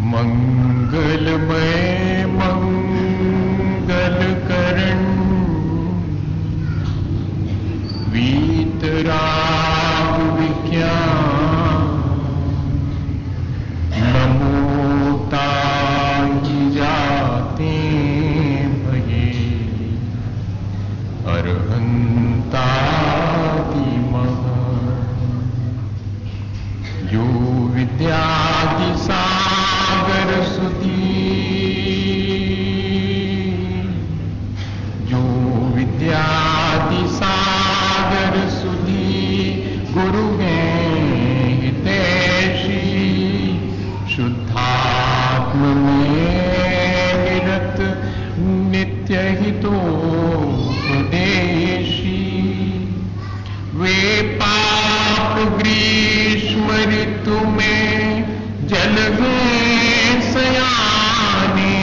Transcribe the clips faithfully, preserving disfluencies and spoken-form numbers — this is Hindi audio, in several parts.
मंगलमय मंगलकरण वीतराग विज्ञान नमोताहि जाते भये अरहंतादि जो विद्यादि सागर सुधी जो विद्यादि सागर सुधी गुरु में हितैषी शुद्धात्म में निरत नित्य हितोपदेशी वे पाप ग्रीष्म ऋतु में जल गए सयाने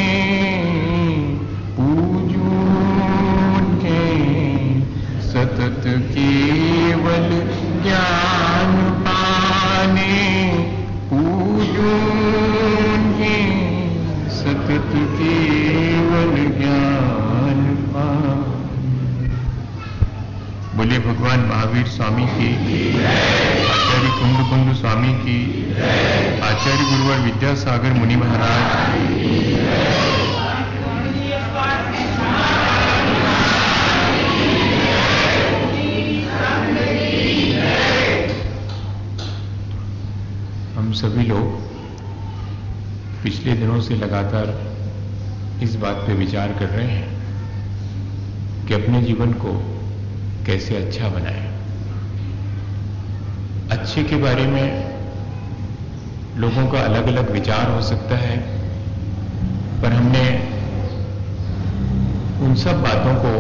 पूजून के सतत केवल ज्ञान पाने पूजून के सतत केवल ज्ञान पाने। बोले भगवान महावीर स्वामी की, आचार्य कुंद कुंद स्वामी की, आचार्य गुरुवर विद्यासागर मुनि महाराज। हम सभी लोग पिछले दिनों से लगातार इस बात पे विचार कर रहे हैं कि अपने जीवन को कैसे अच्छा बनाएं। अच्छे के बारे में लोगों का अलग अलग विचार हो सकता है, पर हमने उन सब बातों को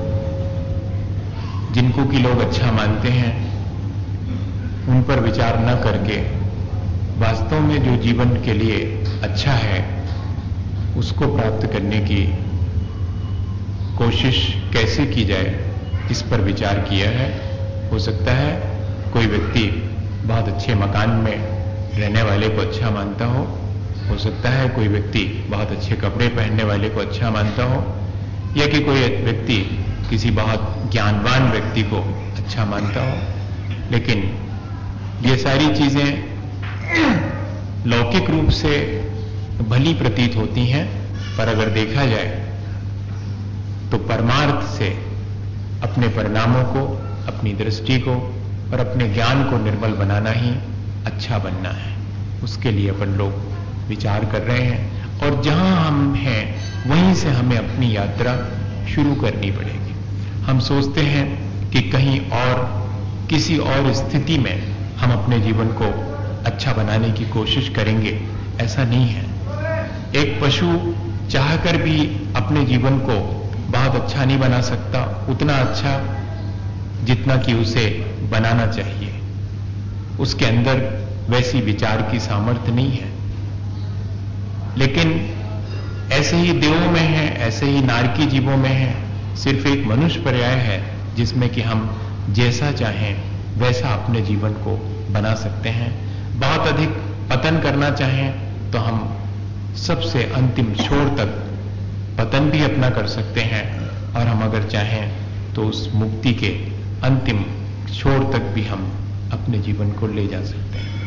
जिनको कि लोग अच्छा मानते हैं उन पर विचार न करके वास्तव में जो जीवन के लिए अच्छा है उसको प्राप्त करने की कोशिश कैसे की जाए इस पर विचार किया है। हो सकता है कोई व्यक्ति बहुत अच्छे मकान में रहने वाले को अच्छा मानता हो हो सकता है कोई व्यक्ति बहुत अच्छे कपड़े पहनने वाले को अच्छा मानता हो, या कि कोई व्यक्ति किसी बहुत ज्ञानवान व्यक्ति को अच्छा मानता हो। लेकिन ये सारी चीजें लौकिक रूप से भली प्रतीत होती हैं, पर अगर देखा जाए तो परमार्थ से अपने परिणामों को, अपनी दृष्टि को और अपने ज्ञान को निर्मल बनाना ही अच्छा बनना है। उसके लिए अपन लोग विचार कर रहे हैं और जहां हम हैं वहीं से हमें अपनी यात्रा शुरू करनी पड़ेगी। हम सोचते हैं कि कहीं और किसी और स्थिति में हम अपने जीवन को अच्छा बनाने की कोशिश करेंगे, ऐसा नहीं है। एक पशु चाहकर भी अपने जीवन को बहुत अच्छा नहीं बना सकता, उतना अच्छा जितना कि उसे बनाना चाहिए। उसके अंदर वैसी विचार की सामर्थ्य नहीं है। लेकिन ऐसे ही देवों में है, ऐसे ही नारकी जीवों में है। सिर्फ एक मनुष्य पर्याय है जिसमें कि हम जैसा चाहें वैसा अपने जीवन को बना सकते हैं। बहुत अधिक पतन करना चाहें तो हम सबसे अंतिम छोर तक पतन भी अपना कर सकते हैं, और हम अगर चाहें तो उस मुक्ति के अंतिम छोर तक भी हम अपने जीवन को ले जा सकते हैं।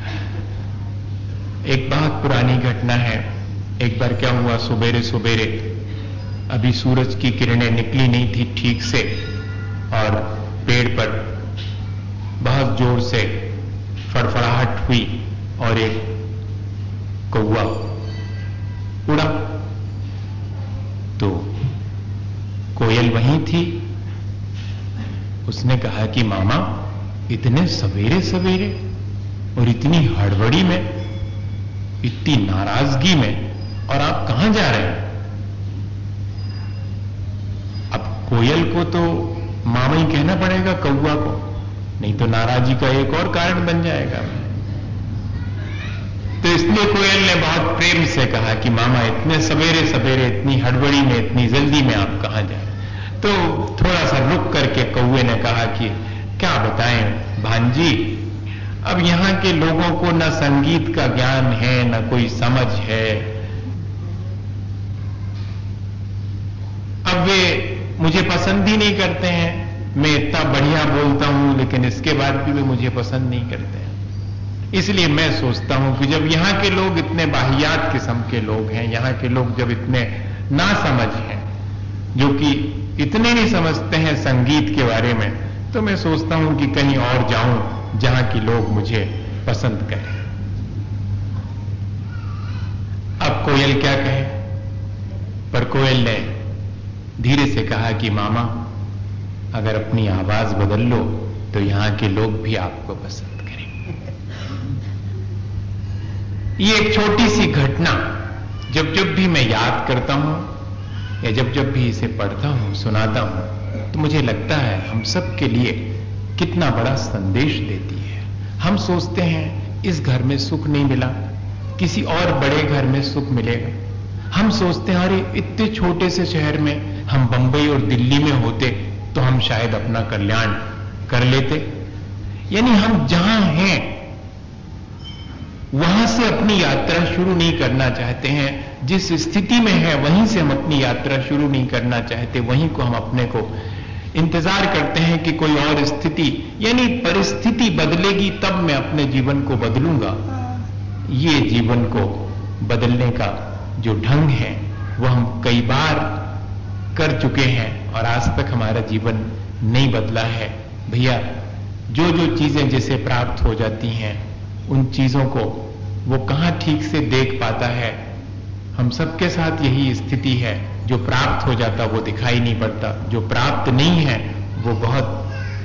एक बहुत पुरानी घटना है। एक बार क्या हुआ, सुबेरे सुबेरे अभी सूरज की किरणें निकली नहीं थी ठीक से, और पेड़ पर बहुत जोर से फड़फड़ाहट हुई और एक कौवा उड़ा। तो कोयल वहीं थी। उसने कहा कि मामा, इतने सवेरे सवेरे और इतनी हड़बड़ी में, इतनी नाराजगी में, और आप कहां जा रहे हैं? अब कोयल को तो मामा ही कहना पड़ेगा कौवा को, नहीं तो नाराजी का एक और कारण बन जाएगा। तो इसलिए कोयल ने बहुत प्रेम से कहा कि मामा, इतने सवेरे सवेरे, इतनी हड़बड़ी में, इतनी जल्दी में आप कहां जा रहे हैं? तो थोड़ा सा रुक करके कौवे ने कहा कि क्या बताएं भांजी, अब यहां के लोगों को न संगीत का ज्ञान है, न कोई समझ है। अब वे मुझे पसंद ही नहीं करते हैं। मैं इतना बढ़िया बोलता हूं, लेकिन इसके बाद भी वे मुझे पसंद नहीं करते हैं। इसलिए मैं सोचता हूं कि जब यहां के लोग इतने बाहियात किस्म के लोग हैं, यहां के लोग जब इतने नासमझ हैं, जो कि इतने नहीं समझते हैं संगीत के बारे में, तो मैं सोचता हूं कि कहीं और जाऊं जहां के लोग मुझे पसंद करें। अब कोयल क्या कहे, पर कोयल ने धीरे से कहा कि मामा, अगर अपनी आवाज बदल लो तो यहां के लोग भी आपको पसंद करेंगे। ये एक छोटी सी घटना जब जब भी मैं याद करता हूं या जब जब भी इसे पढ़ता हूं, सुनाता हूं, तो मुझे लगता है हम सब के लिए कितना बड़ा संदेश देती है। हम सोचते हैं इस घर में सुख नहीं मिला, किसी और बड़े घर में सुख मिलेगा। हम सोचते हैं अरे इतने छोटे से शहर में, हम बंबई और दिल्ली में होते तो हम शायद अपना कल्याण कर लेते। यानी हम जहां हैं वहां से अपनी यात्रा शुरू नहीं करना चाहते हैं। जिस स्थिति में है वहीं से हम अपनी यात्रा शुरू नहीं करना चाहते, वहीं को हम अपने को इंतजार करते हैं कि कोई और स्थिति, यानी परिस्थिति बदलेगी तब मैं अपने जीवन को बदलूंगा। ये जीवन को बदलने का जो ढंग है वो हम कई बार कर चुके हैं और आज तक हमारा जीवन नहीं बदला है। भैया, जो जो चीजें जैसे प्राप्त हो जाती हैं उन चीजों को वो कहां ठीक से देख पाता है। हम सबके साथ यही स्थिति है, जो प्राप्त हो जाता वो दिखाई नहीं पड़ता, जो प्राप्त नहीं है वो बहुत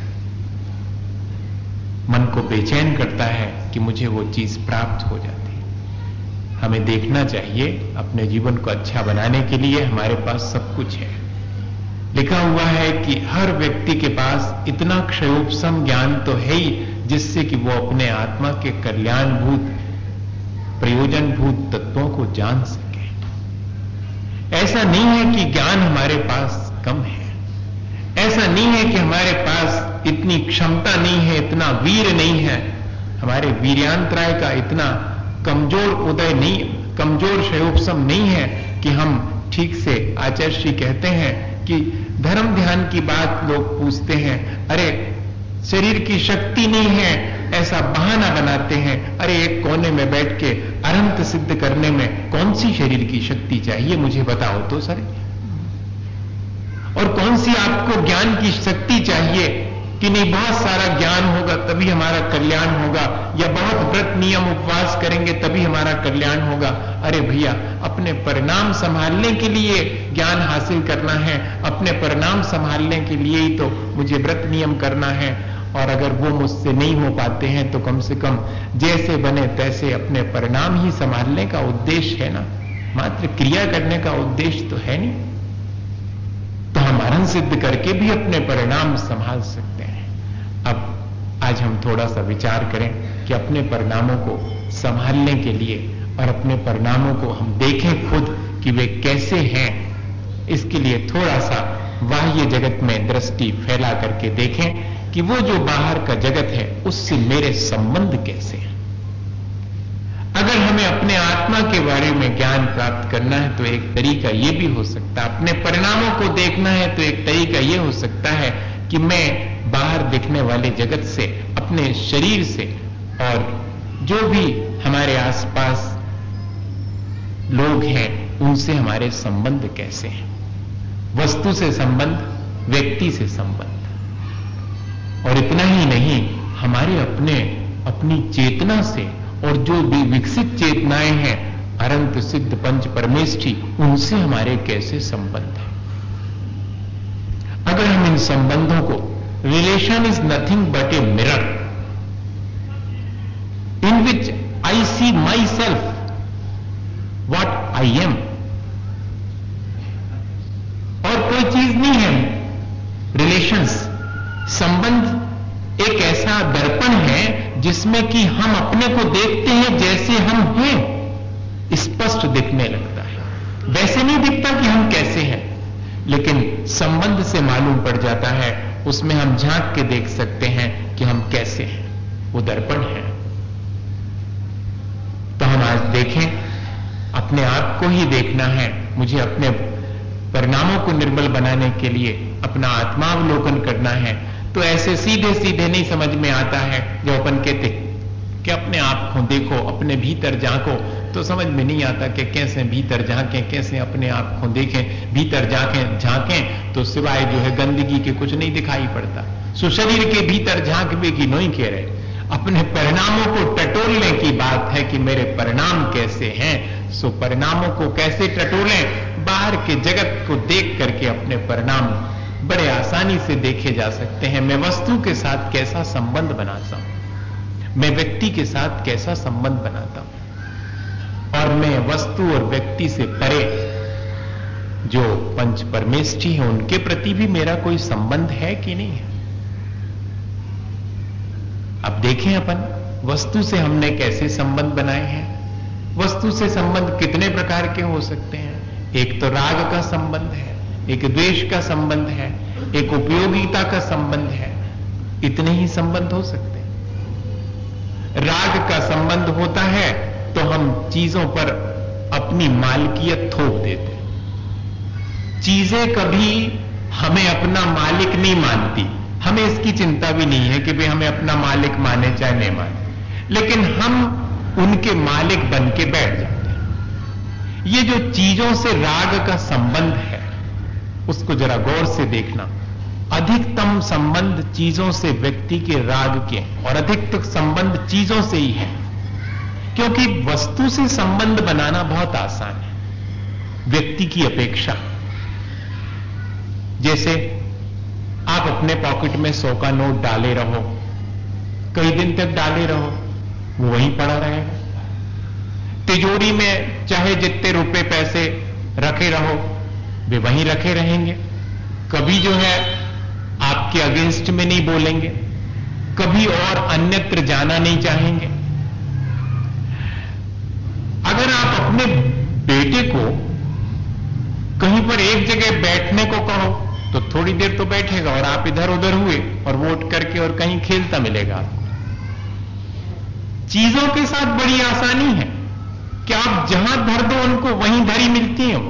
मन को बेचैन करता है कि मुझे वो चीज प्राप्त हो जाती है। हमें देखना चाहिए अपने जीवन को अच्छा बनाने के लिए हमारे पास सब कुछ है। लिखा हुआ है कि हर व्यक्ति के पास इतना क्षयोपशम ज्ञान तो है ही जिससे कि वो अपने आत्मा के कल्याणभूत प्रयोजनभूत तत्वों को जान सके। ऐसा नहीं है कि ज्ञान हमारे पास कम है, ऐसा नहीं है कि हमारे पास इतनी क्षमता नहीं है, इतना वीर नहीं है, हमारे वीर्यांतराय का इतना कमजोर उदय नहीं, कमजोर क्षयोपशम नहीं है कि हम ठीक से, आचार्य श्री कहते हैं कि धर्म ध्यान की बात लोग पूछते हैं, अरे शरीर की शक्ति नहीं है, ऐसा बहाना बनाते हैं। अरे एक कोने में बैठ के अनंत सिद्ध करने में कौन सी शरीर की शक्ति चाहिए, मुझे बताओ तो सर। और कौन सी आपको ज्ञान की शक्ति चाहिए कि नहीं बहुत सारा ज्ञान होगा तभी हमारा कल्याण होगा, या बहुत व्रत नियम उपवास करेंगे तभी हमारा कल्याण होगा। अरे भैया, अपने परिणाम संभालने के लिए ज्ञान हासिल करना है, अपने परिणाम संभालने के लिए ही तो मुझे व्रत नियम करना है। और अगर वो मुझसे नहीं हो पाते हैं तो कम से कम जैसे बने तैसे अपने परिणाम ही संभालने का उद्देश्य है ना, मात्र क्रिया करने का उद्देश्य तो है नहीं। तो हम अरण सिद्ध करके भी अपने परिणाम संभाल सकते हैं। अब आज हम थोड़ा सा विचार करें कि अपने परिणामों को संभालने के लिए और अपने परिणामों को हम देखें खुद कि वे कैसे हैं। इसके लिए थोड़ा सा बाह्य जगत में दृष्टि फैला करके देखें कि वो जो बाहर का जगत है उससे मेरे संबंध कैसे हैं। अगर हमें अपने आत्मा के बारे में ज्ञान प्राप्त करना है तो एक तरीका यह भी हो सकता है, अपने परिणामों को देखना है तो एक तरीका यह हो सकता है कि मैं बाहर दिखने वाले जगत से, अपने शरीर से और जो भी हमारे आसपास लोग हैं उनसे हमारे संबंध कैसे हैं। वस्तु से संबंध, व्यक्ति से संबंध, और इतना ही नहीं, हमारे अपने अपनी चेतना से और जो भी विकसित चेतनाएं हैं अनंत सिद्ध पंच परमेष्ठी, उनसे हमारे कैसे संबंध है। अगर हम इन संबंधों को, relation is nothing but a mirror in which I see myself what I am, और कोई चीज नहीं है। रिलेशंस, संबंध एक ऐसा दर्पण है जिसमें कि हम अपने को देखते हैं जैसे हम हैं, स्पष्ट दिखने लगता है। वैसे नहीं दिखता कि हम कैसे हैं, लेकिन संबंध से मालूम पड़ जाता है, उसमें हम झांक के देख सकते हैं कि हम कैसे हैं। वो दर्पण है। तो हम आज देखें, अपने आप को ही देखना है। मुझे अपने परिणामों को निर्मल बनाने के लिए अपना आत्मावलोकन करना है। तो ऐसे सीधे सीधे नहीं समझ में आता है। जो अपन कहते कि अपने आप को देखो, अपने भीतर झांको, तो समझ में नहीं आता कि कैसे भीतर झांकें, कैसे अपने आप को देखें। भीतर झांकें झांकें तो सिवाय जो है गंदगी के कुछ नहीं दिखाई पड़ता। सो शरीर के भीतर झांकवे की नहीं कह रहे, अपने परिणामों को टटोलने की बात है कि मेरे परिणाम कैसे हैं। सो परिणामों को कैसे टटोलें? बाहर के जगत को देख करके अपने परिणाम बड़े आसानी से देखे जा सकते हैं। मैं वस्तु के साथ कैसा संबंध बनाता हूं, मैं व्यक्ति के साथ कैसा संबंध बनाता हूं, और मैं वस्तु और व्यक्ति से परे जो पंच परमेष्ठी है उनके प्रति भी मेरा कोई संबंध है कि नहीं है। अब देखें अपन वस्तु से हमने कैसे संबंध बनाए हैं। वस्तु से संबंध कितने प्रकार के हो सकते हैं। एक तो राग का संबंध है, एक द्वेष का संबंध है, एक उपयोगिता का संबंध है। इतने ही संबंध हो सकते हैं। राग का संबंध होता है तो हम चीजों पर अपनी मालिकियत थोप देते हैं। चीजें कभी हमें अपना मालिक नहीं मानती। हमें इसकी चिंता भी नहीं है कि भाई हमें अपना मालिक माने चाहे नहीं माने, लेकिन हम उनके मालिक बन के बैठ जाते हैं। ये जो चीजों से राग का संबंध है उसको जरा गौर से देखना। अधिकतम संबंध चीजों से व्यक्ति के राग के, और अधिकतम संबंध चीजों से ही है, क्योंकि वस्तु से संबंध बनाना बहुत आसान है व्यक्ति की अपेक्षा। जैसे आप अपने पॉकेट में सौ का नोट डाले रहो, कई दिन तक डाले रहो, वो वहीं पड़ा रहेगा। तिजोरी में चाहे जितने रुपए पैसे रखे रहो, वे वहीं रखे रहेंगे। कभी जो है आपके अगेंस्ट में नहीं बोलेंगे, कभी और अन्यत्र जाना नहीं चाहेंगे। अगर आप अपने बेटे को कहीं पर एक जगह बैठने को कहो तो थोड़ी देर तो बैठेगा, और आप इधर उधर हुए और वोट करके और कहीं खेलता मिलेगा आपको। चीजों के साथ बड़ी आसानी है कि आप जहां धर दो उनको वहीं धरी मिलती है वो,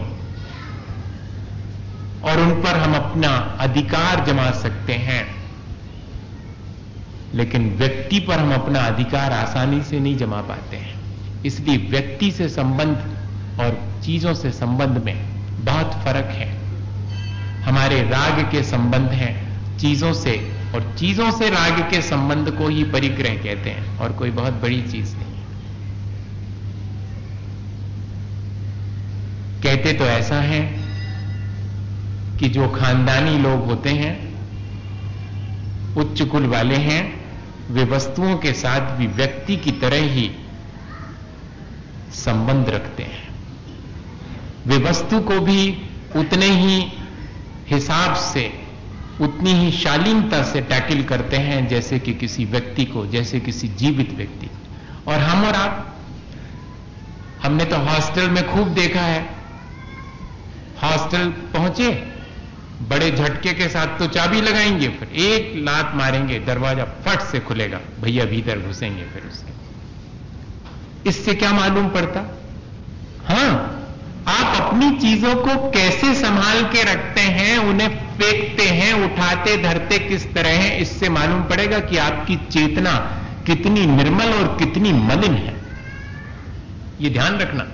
और उन पर हम अपना अधिकार जमा सकते हैं। लेकिन व्यक्ति पर हम अपना अधिकार आसानी से नहीं जमा पाते हैं। इसलिए व्यक्ति से संबंध और चीजों से संबंध में बहुत फर्क है। हमारे राग के संबंध हैं चीजों से, और चीजों से राग के संबंध को ही परिग्रह कहते हैं, और कोई बहुत बड़ी चीज नहीं है। कहते तो ऐसा है कि जो खानदानी लोग होते हैं, उच्च कुल वाले हैं, वे वस्तुओं के साथ भी व्यक्ति की तरह ही संबंध रखते हैं। वे वस्तु को भी उतने ही हिसाब से, उतनी ही शालीनता से टैकल करते हैं जैसे कि किसी व्यक्ति को, जैसे किसी जीवित व्यक्ति। और हम और आप, हमने तो हॉस्टल में खूब देखा है। हॉस्टल पहुंचे, बड़े झटके के साथ तो चाबी लगाएंगे, फिर एक लात मारेंगे, दरवाजा फट से खुलेगा, भैया भीतर घुसेंगे। फिर उसके इससे क्या मालूम पड़ता? हां, आप अपनी चीजों को कैसे संभाल के रखते हैं, उन्हें फेंकते हैं, उठाते धरते किस तरह हैं, इससे मालूम पड़ेगा कि आपकी चेतना कितनी निर्मल और कितनी मलिन है। यह ध्यान रखना।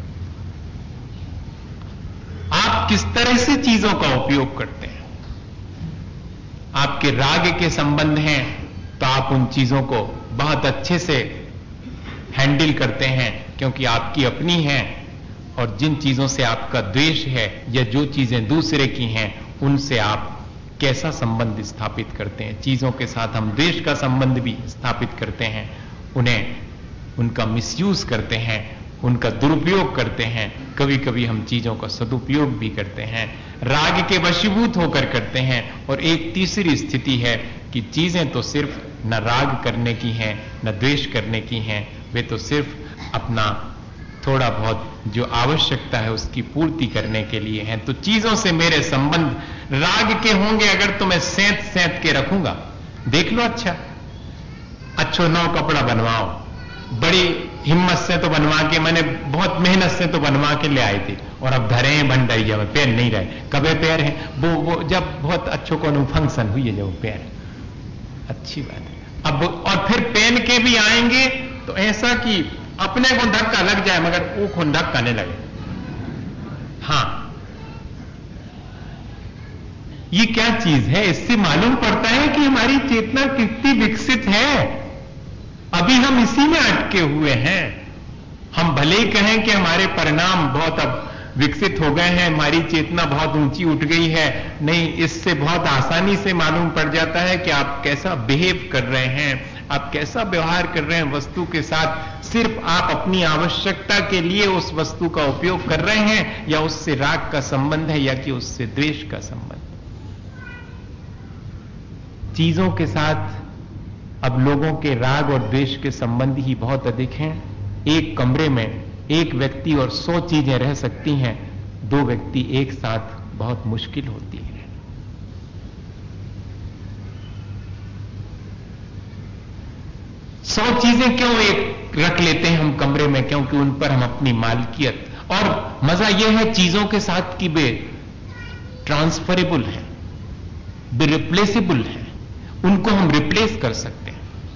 आप किस तरह से चीजों का उपयोग करते हैं। आपके राग के संबंध हैं तो आप उन चीजों को बहुत अच्छे से हैंडल करते हैं क्योंकि आपकी अपनी हैं, और जिन चीजों से आपका द्वेष है या जो चीजें दूसरे की हैं उनसे आप कैसा संबंध स्थापित करते हैं। चीजों के साथ हम द्वेष का संबंध भी स्थापित करते हैं, उन्हें उनका मिसयूज करते हैं, उनका दुरुपयोग करते हैं। कभी कभी हम चीजों का सदुपयोग भी करते हैं, राग के वशीभूत होकर करते हैं। और एक तीसरी स्थिति है कि चीजें तो सिर्फ न राग करने की हैं न द्वेष करने की हैं, वे तो सिर्फ अपना थोड़ा बहुत जो आवश्यकता है उसकी पूर्ति करने के लिए हैं। तो चीजों से मेरे संबंध राग के होंगे अगर तो मैं सेंत सेंत के रखूंगा। देख लो, अच्छा अच्छो नौ कपड़ा बनवाओ, बड़ी हिम्मत से तो बनवा के, मैंने बहुत मेहनत से तो बनवा के ले आई थी, और अब धरे हैं बन रही है, पैर नहीं रहे, कबे पैर हैं वो वो जब बहुत अच्छो को फंक्शन हुई है जब पैर, अच्छी बात है। अब और फिर पहन के भी आएंगे तो ऐसा कि अपने को धक्का लग जाए मगर वो को धक्का नहीं लगे। हां, ये क्या चीज है? इससे मालूम पड़ता है कि हमारी चेतना कितनी विकसित है। अभी हम इसी में अटके हुए हैं। हम भले ही कहें कि हमारे परिणाम बहुत अब विकसित हो गए हैं, हमारी चेतना बहुत ऊंची उठ गई है, नहीं, इससे बहुत आसानी से मालूम पड़ जाता है कि आप कैसा बिहेव कर रहे हैं, आप कैसा व्यवहार कर रहे हैं वस्तु के साथ। सिर्फ आप अपनी आवश्यकता के लिए उस वस्तु का उपयोग कर रहे हैं, या उससे राग का संबंध है, या कि उससे द्वेष का संबंध। चीजों के साथ अब लोगों के राग और द्वेष के संबंध ही बहुत अधिक हैं। एक कमरे में एक व्यक्ति और सौ चीजें रह सकती हैं, दो व्यक्ति एक साथ बहुत मुश्किल होती है। सौ चीजें क्यों एक रख लेते हैं हम कमरे में? क्योंकि उन पर हम अपनी मालकियत, और मजा यह है चीजों के साथ कि वे ट्रांसफरेबल है, वे रिप्लेसेबल है, उनको हम रिप्लेस कर सकते हैं।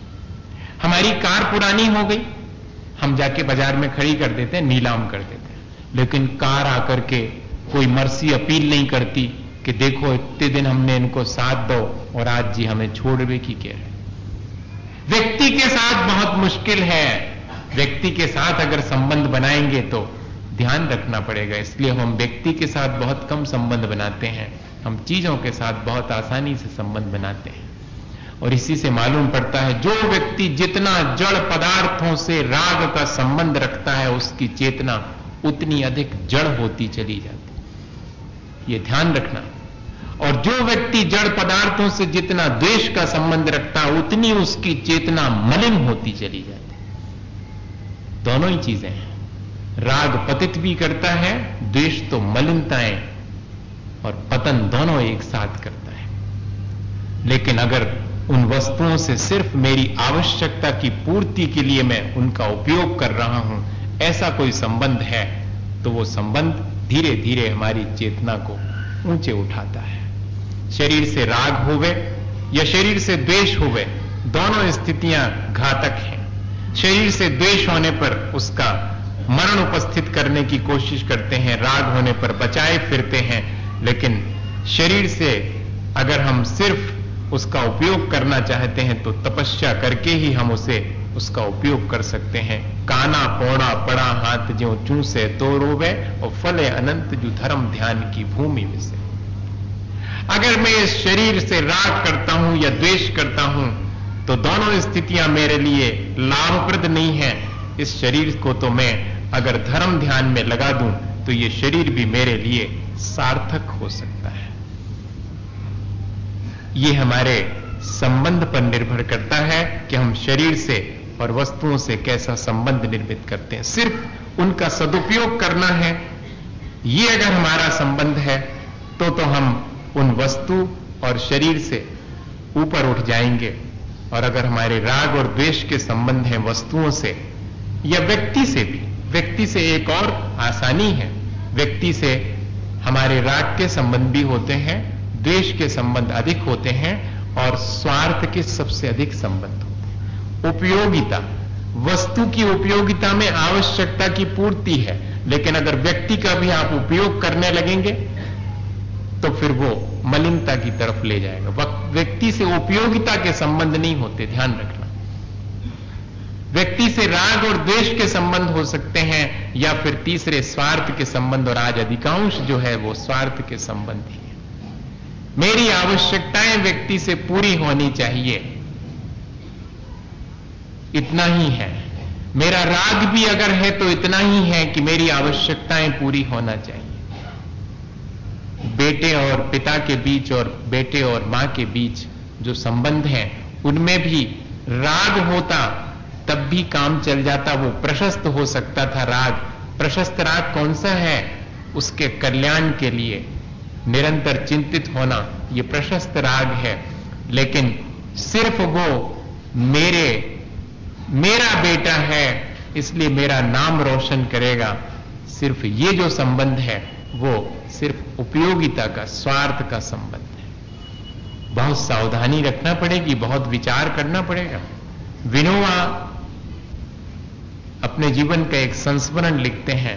हमारी कार पुरानी हो गई, हम जाके बाजार में खड़ी कर देते हैं, नीलाम कर देते हैं, लेकिन कार आकर के कोई मर्सी अपील नहीं करती कि देखो इतने दिन हमने इनको साथ दो और आज जी हमें छोड़वे की कह रहे। व्यक्ति के साथ बहुत मुश्किल है। व्यक्ति के साथ अगर संबंध बनाएंगे तो ध्यान रखना पड़ेगा, इसलिए हम व्यक्ति के साथ बहुत कम संबंध बनाते हैं, हम चीजों के साथ बहुत आसानी से संबंध बनाते हैं। और इसी से मालूम पड़ता है जो व्यक्ति जितना जड़ पदार्थों से राग का संबंध रखता है, उसकी चेतना उतनी अधिक जड़ होती चली जाती, ये ध्यान रखना। और जो व्यक्ति जड़ पदार्थों से जितना द्वेष का संबंध रखता है, उतनी उसकी चेतना मलिन होती चली जाती। दोनों ही चीजें हैं, राग पतित भी करता है, द्वेष तो मलिनताएं और पतन दोनों एक साथ करता है। लेकिन अगर उन वस्तुओं से सिर्फ मेरी आवश्यकता की पूर्ति के लिए मैं उनका उपयोग कर रहा हूं, ऐसा कोई संबंध है, तो वो संबंध धीरे धीरे हमारी चेतना को ऊंचे उठाता है। शरीर से राग होवे या शरीर से द्वेष होवे, दोनों स्थितियां घातक हैं। शरीर से द्वेष होने पर उसका मरण उपस्थित करने की कोशिश करते हैं, राग होने पर बचाए फिरते हैं। लेकिन शरीर से अगर हम सिर्फ उसका उपयोग करना चाहते हैं तो तपस्या करके ही हम उसे उसका उपयोग कर सकते हैं। काना पौड़ा पड़ा हाथ ज्यों चूसे तो रोवे, और फले अनंत जो धर्म ध्यान की भूमि में से। अगर मैं इस शरीर से राग करता हूं या द्वेष करता हूं तो दोनों स्थितियां मेरे लिए लाभप्रद नहीं है। इस शरीर को तो मैं अगर धर्म ध्यान में लगा दूं तो ये शरीर भी मेरे लिए सार्थक हो सकता है। ये हमारे संबंध पर निर्भर करता है कि हम शरीर से और वस्तुओं से कैसा संबंध निर्मित करते हैं। सिर्फ उनका सदुपयोग करना है, ये अगर हमारा संबंध है तो तो हम उन वस्तु और शरीर से ऊपर उठ जाएंगे। और अगर हमारे राग और द्वेष के संबंध हैं वस्तुओं से या व्यक्ति से भी, व्यक्ति से एक और आसानी है, व्यक्ति से हमारे राग के संबंध भी होते हैं, द्वेष के संबंध अधिक होते हैं, और स्वार्थ के सबसे अधिक संबंध होते हैं। उपयोगिता, वस्तु की उपयोगिता में आवश्यकता की पूर्ति है, लेकिन अगर व्यक्ति का भी आप उपयोग करने लगेंगे तो फिर वो मलिनता की तरफ ले जाएगा। व्यक्ति से उपयोगिता के संबंध नहीं होते, ध्यान रखना। व्यक्ति से राग और द्वेष के संबंध हो सकते हैं, या फिर तीसरे स्वार्थ के संबंध, और आज अधिकांश जो है वो स्वार्थ के संबंध ही है। मेरी आवश्यकताएं व्यक्ति से पूरी होनी चाहिए, इतना ही है। मेरा राग भी अगर है तो इतना ही है कि मेरी आवश्यकताएं पूरी होना चाहिए। बेटे और पिता के बीच और बेटे और मां के बीच जो संबंध हैं, उनमें भी राग होता तब भी काम चल जाता, वो प्रशस्त हो सकता था। राग, प्रशस्त राग कौन सा है? उसके कल्याण के लिए निरंतर चिंतित होना, ये प्रशस्त राग है। लेकिन सिर्फ वो मेरे मेरा बेटा है इसलिए मेरा नाम रोशन करेगा, सिर्फ ये जो संबंध है वो सिर्फ उपयोगिता का, स्वार्थ का संबंध है। बहुत सावधानी रखना पड़ेगी, बहुत विचार करना पड़ेगा। विनोबा अपने जीवन का एक संस्मरण लिखते हैं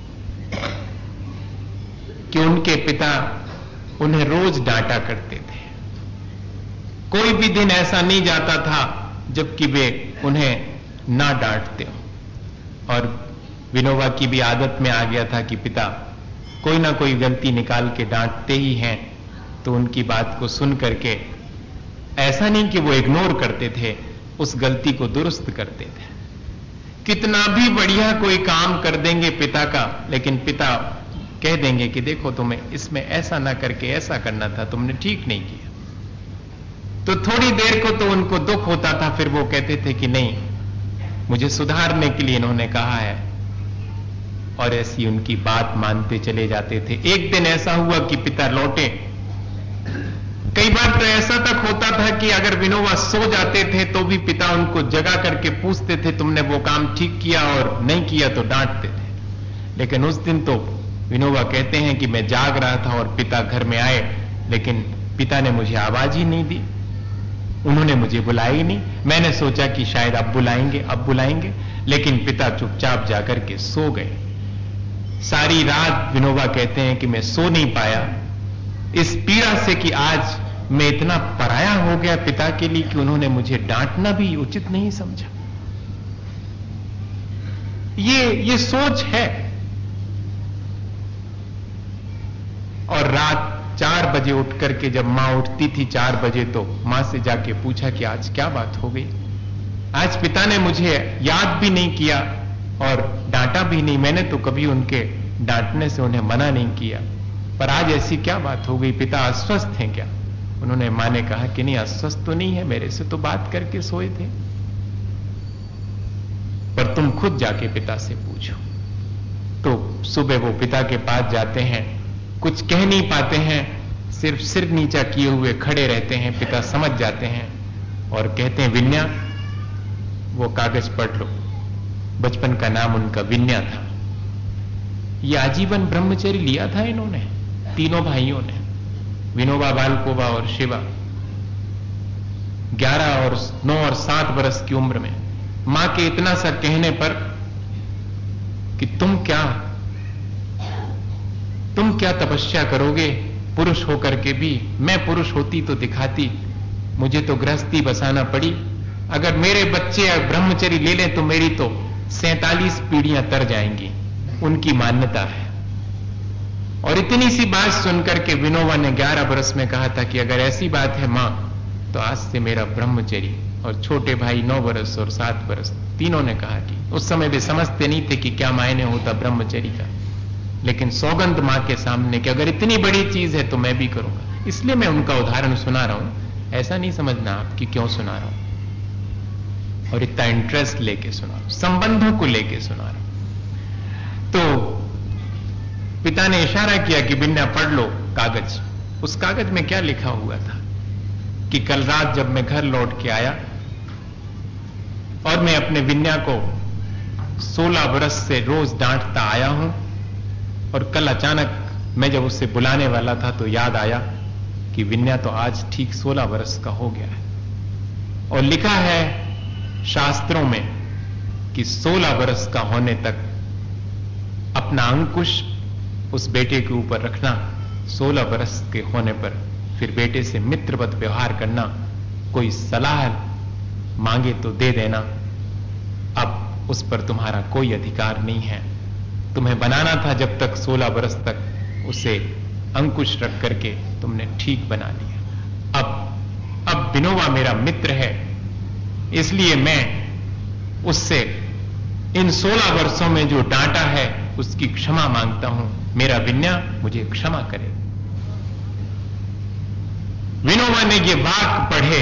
कि उनके पिता उन्हें रोज डांटा करते थे। कोई भी दिन ऐसा नहीं जाता था जबकि वे उन्हें ना डांटते हो। और विनोबा की भी आदत में आ गया था कि पिता कोई ना कोई गलती निकाल के डांटते ही हैं, तो उनकी बात को सुन करके ऐसा नहीं कि वो इग्नोर करते थे, उस गलती को दुरुस्त करते थे। कितना भी बढ़िया कोई काम कर देंगे पिता का, लेकिन पिता कह देंगे कि देखो तुम्हें इसमें ऐसा ना करके ऐसा करना था, तुमने ठीक नहीं किया। तो थोड़ी देर को तो उनको दुख होता था, फिर वो कहते थे कि नहीं, मुझे सुधारने के लिए इन्होंने कहा है, और ऐसी उनकी बात मानते चले जाते थे। एक दिन ऐसा हुआ कि पिता लौटे। कई बार तो ऐसा तक होता था कि अगर विनोबा सो जाते थे तो भी पिता उनको जगा करके पूछते थे तुमने वो काम ठीक किया, और नहीं किया तो डांटते थे। लेकिन उस दिन तो विनोबा कहते हैं कि मैं जाग रहा था और पिता घर में आए, लेकिन पिता ने मुझे आवाज ही नहीं दी, उन्होंने मुझे बुलाया ही नहीं। मैंने सोचा कि शायद अब बुलाएंगे अब बुलाएंगे लेकिन पिता चुपचाप जाकर के सो गए। सारी रात विनोबा कहते हैं कि मैं सो नहीं पाया, इस पीड़ा से कि आज मैं इतना पराया हो गया पिता के लिए कि उन्होंने मुझे डांटना भी उचित नहीं समझा। ये ये सोच है। और रात चार बजे उठ करके जब मां उठती थी चार बजे, तो मां से जाके पूछा कि आज क्या बात हो गई। आज पिता ने मुझे याद भी नहीं किया और डांटा भी नहीं, मैंने तो कभी उनके डांटने से उन्हें मना नहीं किया, पर आज ऐसी क्या बात हो गई, पिता अस्वस्थ हैं क्या? उन्होंने मां ने कहा कि नहीं, अस्वस्थ तो नहीं है, मेरे से तो बात करके सोए थे, पर तुम खुद जाके पिता से पूछो। तो सुबह वो पिता के पास जाते हैं, कुछ कह नहीं पाते हैं, सिर्फ सिर नीचा किए हुए खड़े रहते हैं। पिता समझ जाते हैं और कहते हैं विन्या, वो कागज पढ़ लो। बचपन का नाम उनका विन्या था। ये आजीवन ब्रह्मचर्य लिया था इन्होंने, तीनों भाइयों ने, विनोबा, बालकोबा और शिवा। ग्यारह और नौ और सात बरस की उम्र में मां के इतना सा कहने पर कि तुम क्या तुम क्या तपस्या करोगे पुरुष होकर के भी, मैं पुरुष होती तो दिखाती, मुझे तो गृहस्थी बसाना पड़ी। अगर मेरे बच्चे ब्रह्मचर्य ले लें तो मेरी तो सैंतालीस पीढ़ियां तर जाएंगी, उनकी मान्यता है। और इतनी सी बात सुनकर के विनोबा ने ग्यारह बरस में कहा था कि अगर ऐसी बात है मां, तो आज से मेरा ब्रह्मचर्य। और छोटे भाई नौ बरस और सात बरस, तीनों ने कहा कि उस समय वे समझते नहीं थे कि क्या मायने होता ब्रह्मचर्य का, लेकिन सौगंध मां के सामने कि अगर इतनी बड़ी चीज है तो मैं भी करूंगा। इसलिए मैं उनका उदाहरण सुना रहा हूं, ऐसा नहीं समझना आप कि क्यों सुना रहा हूं, और इतना इंटरेस्ट लेके सुना रहा हूं, संबंधों को लेके सुना रहा हूं। तो पिता ने इशारा किया कि बिन्ना पढ़ लो कागज। उस कागज में क्या लिखा हुआ था कि कल रात जब मैं घर लौट के आया और मैं अपने विन्या को सोलह बरस से रोज डांटता आया हूं, और कल अचानक मैं जब उससे बुलाने वाला था तो याद आया कि विन्या तो आज ठीक सोलह बरस का हो गया है। और लिखा है शास्त्रों में कि सोलह बरस का होने तक अपना अंकुश उस बेटे के ऊपर रखना, सोलह बरस के होने पर फिर बेटे से मित्रवत व्यवहार करना, कोई सलाह मांगे तो दे देना, अब उस पर तुम्हारा कोई अधिकार नहीं है। तुम्हें बनाना था जब तक सोलह बरस तक, उसे अंकुश रख करके तुमने ठीक बना लिया। अब अब विनोबा मेरा मित्र है, इसलिए मैं उससे इन सोलह वर्षों में जो डांटा है उसकी क्षमा मांगता हूं। मेरा विन्या मुझे क्षमा करे। विनोबा ने ये वाक्य पढ़े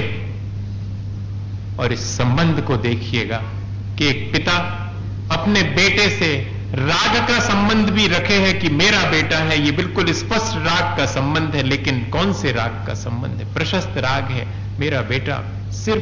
और इस संबंध को देखिएगा कि एक पिता अपने बेटे से राग का संबंध भी रखे है कि मेरा बेटा है, ये बिल्कुल स्पष्ट राग का संबंध है, लेकिन कौन से राग का संबंध है? प्रशस्त राग है। मेरा बेटा सिर्फ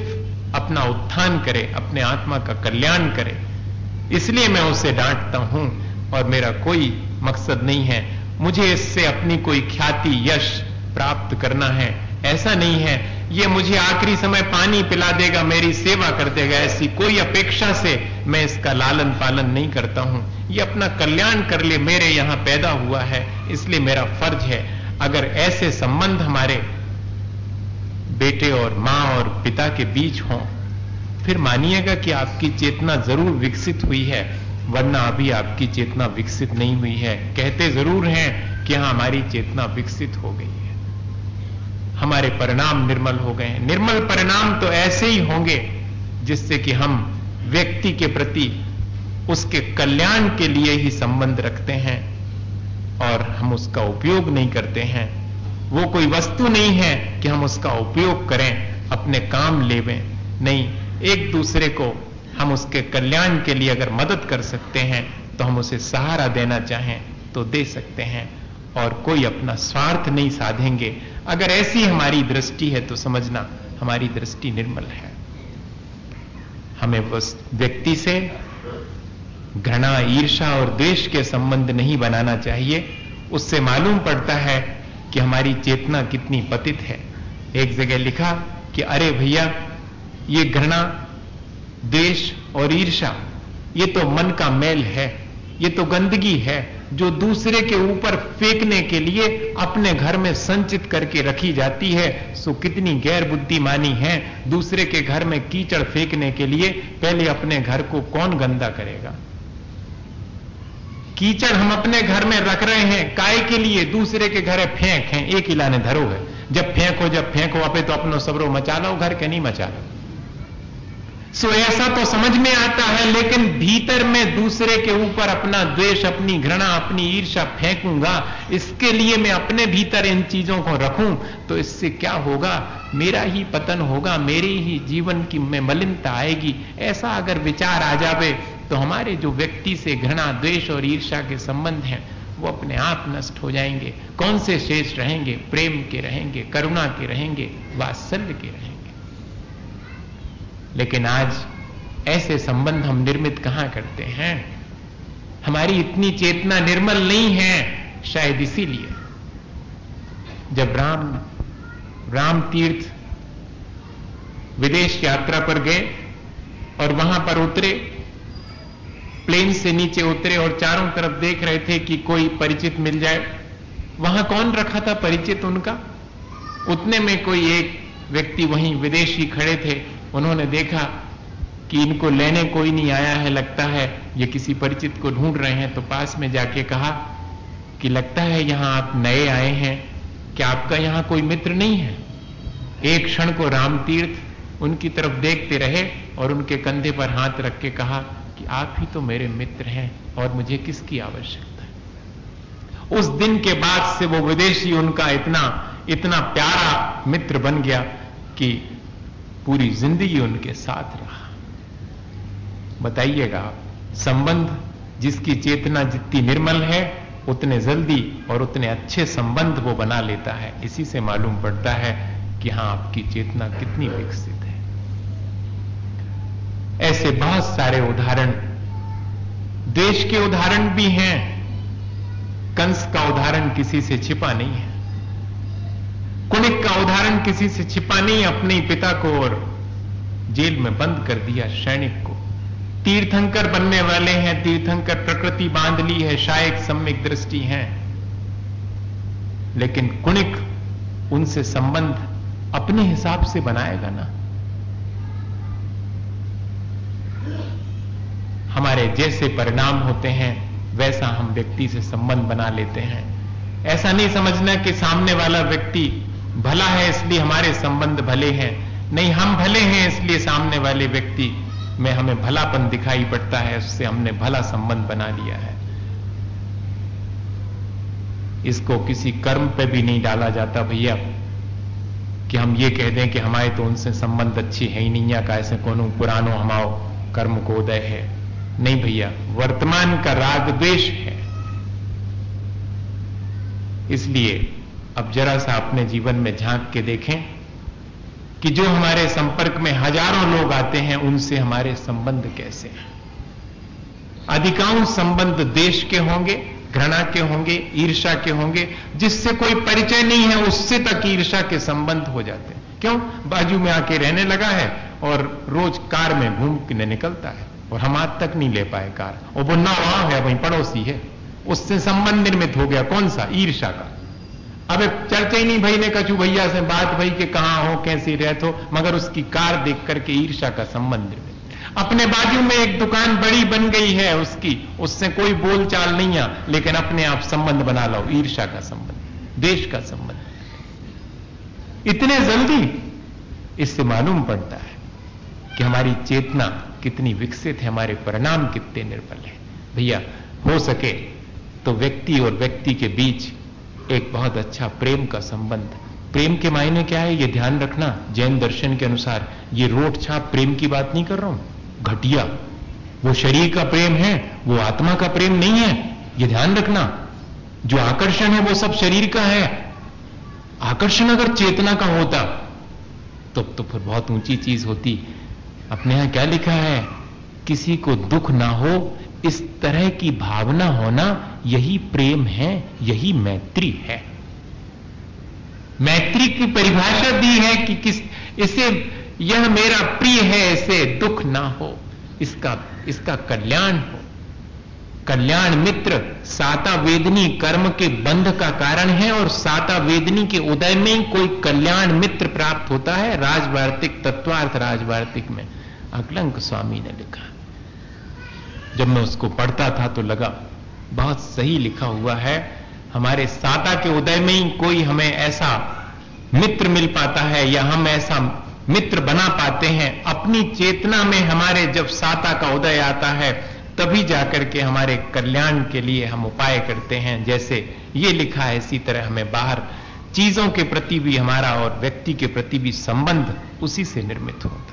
अपना उत्थान करे, अपने आत्मा का कल्याण करे, इसलिए मैं उसे डांटता हूं। और मेरा कोई मकसद नहीं है, मुझे इससे अपनी कोई ख्याति यश प्राप्त करना है, ऐसा नहीं है। ये मुझे आखिरी समय पानी पिला देगा, मेरी सेवा कर देगा, ऐसी कोई अपेक्षा से मैं इसका लालन पालन नहीं करता हूं। ये अपना कल्याण कर ले, मेरे यहां पैदा हुआ है, इसलिए मेरा फर्ज है। अगर ऐसे संबंध हमारे बेटे और मां और पिता के बीच हों, फिर मानिएगा कि आपकी चेतना जरूर विकसित हुई है, वरना अभी आपकी चेतना विकसित नहीं हुई है। कहते जरूर हैं कि हाँ हमारी चेतना विकसित हो गई है, हमारे परिणाम निर्मल हो गए हैं। निर्मल परिणाम तो ऐसे ही होंगे जिससे कि हम व्यक्ति के प्रति उसके कल्याण के लिए ही संबंध रखते हैं और हम उसका उपयोग नहीं करते हैं। वो कोई वस्तु नहीं है कि हम उसका उपयोग करें, अपने काम लेवें। नहीं, एक दूसरे को हम उसके कल्याण के लिए अगर मदद कर सकते हैं तो हम उसे सहारा देना चाहें तो दे सकते हैं, और कोई अपना स्वार्थ नहीं साधेंगे। अगर ऐसी हमारी दृष्टि है तो समझना हमारी दृष्टि निर्मल है। हमें उस व्यक्ति से घृणा, ईर्ष्या और द्वेष के संबंध नहीं बनाना चाहिए। उससे मालूम पड़ता है कि हमारी चेतना कितनी पतित है। एक जगह लिखा कि अरे भैया, ये घृणा, द्वेष और ईर्ष्या ये तो मन का मैल है, ये तो गंदगी है जो दूसरे के ऊपर फेंकने के लिए अपने घर में संचित करके रखी जाती है। सो कितनी गैर बुद्धिमानी है, दूसरे के घर में कीचड़ फेंकने के लिए पहले अपने घर को कौन गंदा करेगा। कीचड़ हम अपने घर में रख रहे हैं, काय के लिए? दूसरे के घर फेंक हैं, एक इलाने धरो है। जब फेंको जब फेंको अपे तो अपनो सबरो मचा लो, घर के नहीं मचा लो। सो ऐसा तो समझ में आता है, लेकिन भीतर में दूसरे के ऊपर अपना द्वेष, अपनी घृणा, अपनी ईर्ष्या फेंकूंगा, इसके लिए मैं अपने भीतर इन चीजों को रखूं तो इससे क्या होगा? मेरा ही पतन होगा, मेरे ही जीवन की में मलिनता आएगी। ऐसा अगर विचार आ जावे तो हमारे जो व्यक्ति से घृणा, द्वेष और ईर्ष्या के संबंध हैं वो अपने आप नष्ट हो जाएंगे। कौन से शेष रहेंगे? प्रेम के रहेंगे, करुणा के रहेंगे, वात्सल्य के रहेंगे। लेकिन आज ऐसे संबंध हम निर्मित कहां करते हैं? हमारी इतनी चेतना निर्मल नहीं है, शायद इसीलिए जब राम राम तीर्थ विदेश यात्रा पर गए और वहां पर उतरे, प्लेन से नीचे उतरे और चारों तरफ देख रहे थे कि कोई परिचित मिल जाए। वहां कौन रखा था परिचित उनका? उतने में कोई एक व्यक्ति वहीं विदेशी खड़े थे। उन्होंने देखा कि इनको लेने कोई नहीं आया है, लगता है ये किसी परिचित को ढूंढ रहे हैं, तो पास में जाके कहा कि लगता है यहां आप नए आए हैं, क्या आपका यहां कोई मित्र नहीं है? एक क्षण को राम तीर्थ उनकी तरफ देखते रहे और उनके कंधे पर हाथ रख के कहा कि आप ही तो मेरे मित्र हैं और मुझे किसकी आवश्यकता है। उस दिन के बाद से वो विदेशी उनका इतना इतना प्यारा मित्र बन गया कि पूरी जिंदगी उनके साथ रहा। बताइएगा, संबंध जिसकी चेतना जितनी निर्मल है उतने जल्दी और उतने अच्छे संबंध वो बना लेता है। इसी से मालूम पड़ता है कि हां आपकी चेतना कितनी विकसित है। ऐसे बहुत सारे उदाहरण, देश के उदाहरण भी हैं। कंस का उदाहरण किसी से छिपा नहीं है, कुणिक का उदाहरण किसी से छिपा नहीं। अपने पिता को और जेल में बंद कर दिया, सैनिक को। तीर्थंकर बनने वाले हैं, तीर्थंकर प्रकृति बांध ली है, शायद सम्यक दृष्टि है, लेकिन कुणिक उनसे संबंध अपने हिसाब से बनाएगा ना। हमारे जैसे परिणाम होते हैं वैसा हम व्यक्ति से संबंध बना लेते हैं। ऐसा नहीं समझना कि सामने वाला व्यक्ति भला है इसलिए हमारे संबंध भले हैं। नहीं, हम भले हैं इसलिए सामने वाले व्यक्ति में हमें भलापन दिखाई पड़ता है, उससे हमने भला संबंध बना लिया है। इसको किसी कर्म पे भी नहीं डाला जाता भैया कि हम ये कह दें कि हमारे तो उनसे संबंध अच्छी है ही नहीं, या का ऐसे कोनो पुरानो हमारो कर्म को उदय है। नहीं भैया, वर्तमान का राग द्वेष है। इसलिए अब जरा सा अपने जीवन में झांक के देखें कि जो हमारे संपर्क में हजारों लोग आते हैं उनसे हमारे संबंध कैसे हैं। अधिकांश संबंध देश के होंगे, घृणा के होंगे, ईर्ष्या के होंगे। जिससे कोई परिचय नहीं है उससे तक ईर्ष्या के संबंध हो जाते हैं। क्यों? बाजू में आके रहने लगा है और रोज कार में घूम के निकलता है और हम आज तक नहीं ले पाए कार, और वो ना वहां है, वहीं पड़ोसी है, उससे संबंध निर्मित हो गया। कौन सा? ईर्ष्या का। अब चर्चा ही नहीं भाई ने कछू भैया से बात भाई के कहां हो, कैसे रहते हो, मगर उसकी कार देख करके ईर्ष्या का संबंध निर्मित। अपने बाजू में एक दुकान बड़ी बन गई है उसकी, उससे कोई बोलचाल नहीं है, लेकिन अपने आप संबंध बना लो, ईर्ष्या का संबंध, देश का संबंध। इतने जल्दी इससे मालूम पड़ता है कि हमारी चेतना कितनी विकसित है, हमारे परिणाम कितने निर्बल है। भैया हो सके तो व्यक्ति और व्यक्ति के बीच एक बहुत अच्छा प्रेम का संबंध। प्रेम के मायने क्या है ये ध्यान रखना। जैन दर्शन के अनुसार ये रोट छाप प्रेम की बात नहीं कर रहा हूं, घटिया, वो शरीर का प्रेम है, वो आत्मा का प्रेम नहीं है, ये ध्यान रखना। जो आकर्षण है वो सब शरीर का है। आकर्षण अगर चेतना का होता तो तो फिर बहुत ऊंची चीज होती। अपने यहां क्या लिखा है? किसी को दुख ना हो इस तरह की भावना होना, यही प्रेम है, यही मैत्री है। मैत्री की परिभाषा दी है कि किस इसे यह मेरा प्रिय है, इसे दुख ना हो, इसका इसका कल्याण हो। कल्याण मित्र साता वेदनी कर्म के बंध का कारण है, और साता वेदनी के उदय में कोई कल्याण मित्र प्राप्त होता है। राजवार्तिक तत्वार्थ राजवार्तिक में अकलंक स्वामी ने लिखा। जब मैं उसको पढ़ता था तो लगा बहुत सही लिखा हुआ है। हमारे साता के उदय में ही कोई हमें ऐसा मित्र मिल पाता है, या हम ऐसा मित्र बना पाते हैं। अपनी चेतना में हमारे जब साता का उदय आता है तभी जाकर के हमारे कल्याण के लिए हम उपाय करते हैं। जैसे ये लिखा है इसी तरह हमें बाहर चीजों के प्रति भी हमारा और व्यक्ति के प्रति भी संबंध उसी से निर्मित होता है।